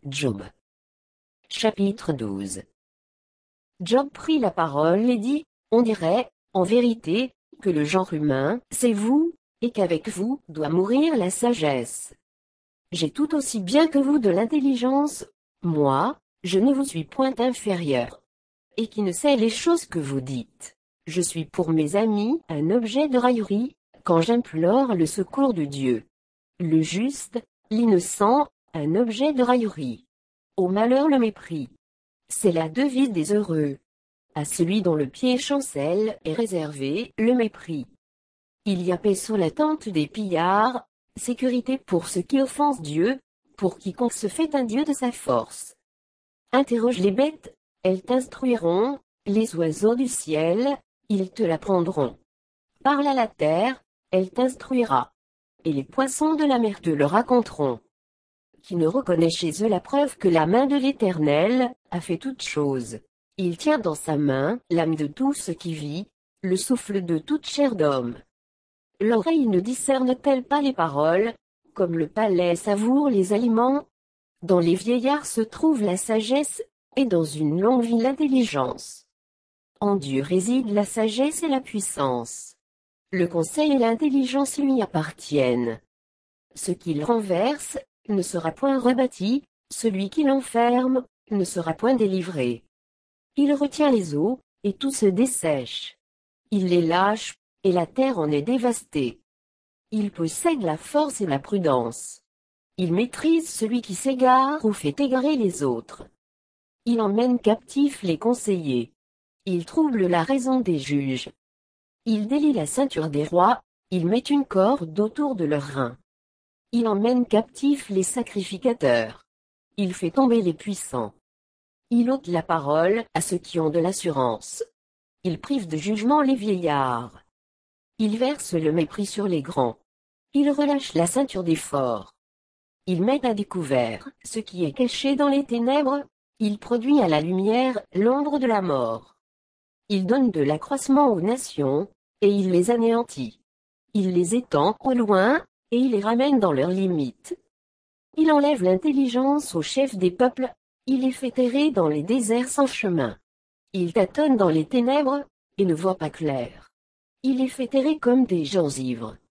Job. Chapitre 12. Job prit la parole et dit, on dirait, en vérité, que le genre humain, c'est vous, et qu'avec vous doit mourir la sagesse. J'ai tout aussi bien que vous de l'intelligence, moi, je ne vous suis point inférieur. Et qui ne sait les choses que vous dites. Je suis pour mes amis un objet de raillerie, quand j'implore le secours de Dieu. Le juste, l'innocent, un objet de raillerie. Au malheur le mépris. C'est la devise des heureux. À celui dont le pied chancelle est réservé le mépris. Il y a paix sur la tente des pillards, sécurité pour ceux qui offensent Dieu, pour quiconque se fait un Dieu de sa force. Interroge les bêtes, elles t'instruiront, les oiseaux du ciel, ils te l'apprendront. Parle à la terre, elle t'instruira. Et les poissons de la mer te le raconteront. Qui ne reconnaît chez eux la preuve que la main de l'Éternel a fait toutes choses. Il tient dans sa main l'âme de tout ce qui vit, le souffle de toute chair d'homme. L'oreille ne discerne-t-elle pas les paroles, comme le palais savoure les aliments? Dans les vieillards se trouve la sagesse, et dans une longue vie l'intelligence. En Dieu réside la sagesse et la puissance. Le conseil et l'intelligence lui appartiennent. Ce qu'il renverse, ne sera point rebâti, celui qui l'enferme, ne sera point délivré. Il retient les eaux, et tout se dessèche. Il les lâche, et la terre en est dévastée. Il possède la force et la prudence. Il maîtrise celui qui s'égare ou fait égarer les autres. Il emmène captifs les conseillers. Il trouble la raison des juges. Il délie la ceinture des rois, il met une corde autour de leurs reins. Il emmène captifs les sacrificateurs. Il fait tomber les puissants. Il ôte la parole à ceux qui ont de l'assurance. Il prive de jugement les vieillards. Il verse le mépris sur les grands. Il relâche la ceinture des forts. Il met à découvert ce qui est caché dans les ténèbres, il produit à la lumière l'ombre de la mort. Il donne de l'accroissement aux nations, et il les anéantit. Il les étend au loin, et il les ramène dans leurs limites. Il enlève l'intelligence aux chefs des peuples, il les fait errer dans les déserts sans chemin. Il tâtonne dans les ténèbres, et ne voit pas clair. Il les fait errer comme des gens ivres.